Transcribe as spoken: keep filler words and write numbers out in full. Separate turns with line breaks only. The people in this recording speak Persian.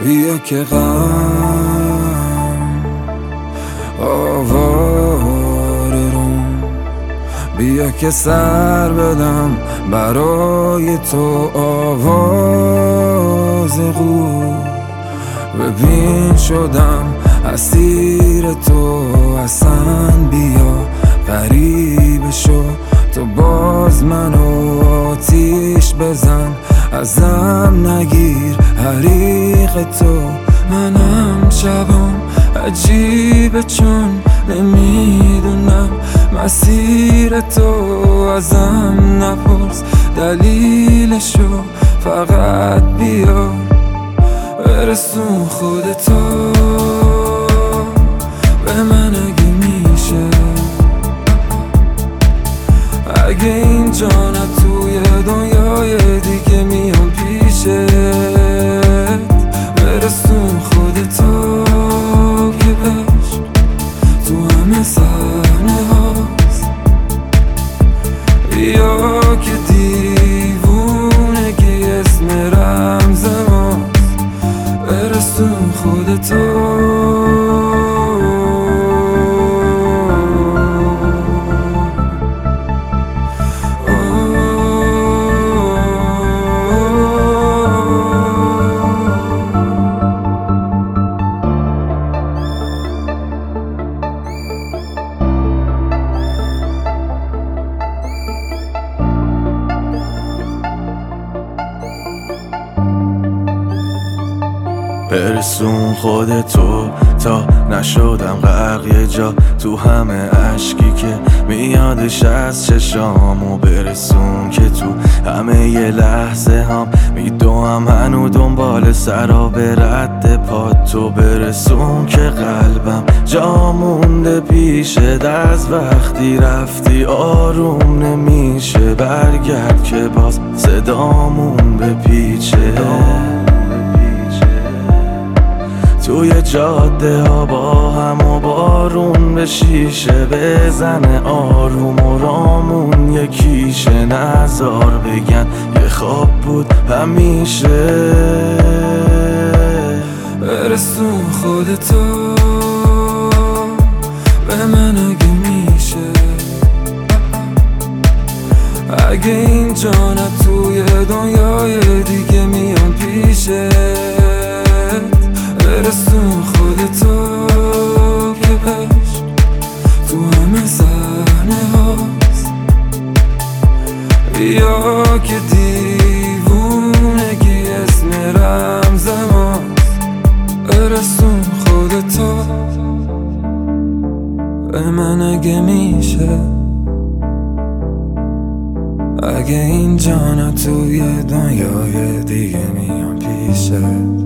بیا که غم آواره روم، بیا که سر بدم برای تو آواز قو. ببین شدم اسیر تو اصلا، بیا غریب شو تو باز منو آتیش بزن، ازم نگیر حریق تو. منم شبام عجیبه چون نمیدونم مسیر تو، ازم نپرس دلیلشو، فقط بیا برسون خودتو به من اگه میشه. اگه اینجا نه توی دنیای دیگه میام پیشت، برسون خودتو که عشق تو همه صحنه هاست. بیا که دیوونگی اسم رمز ماست، برسون خودتو.
برسون خودتو تا نشدم غرق یه جا تو همه عشقی که میادش از چشامو. برسون که تو همه یه لحظه هم میدوم هنو دنبال سراب رد پاتو. برسون که قلبم جا مونده پیشت، از وقتی رفتی آروم نمیشه. برگرد که باز صدامون بپیچه توی جاده ها با هم و بارون به شیشه بزنه آروم و رامون یکیشه. نزار بگن یه خواب بود همیشه.
برسون خودتو به من اگه میشه. اگه اینجا نه توی دنیای دیگه میام پیشت، برسون خودتو که عشق تو همه صحنه هاست. بیا که دیوونگی اسم رمز ماست، برسون خودتو به من اگه میشه. اگه اینجا نه توی دنیای دیگه میام پیشت،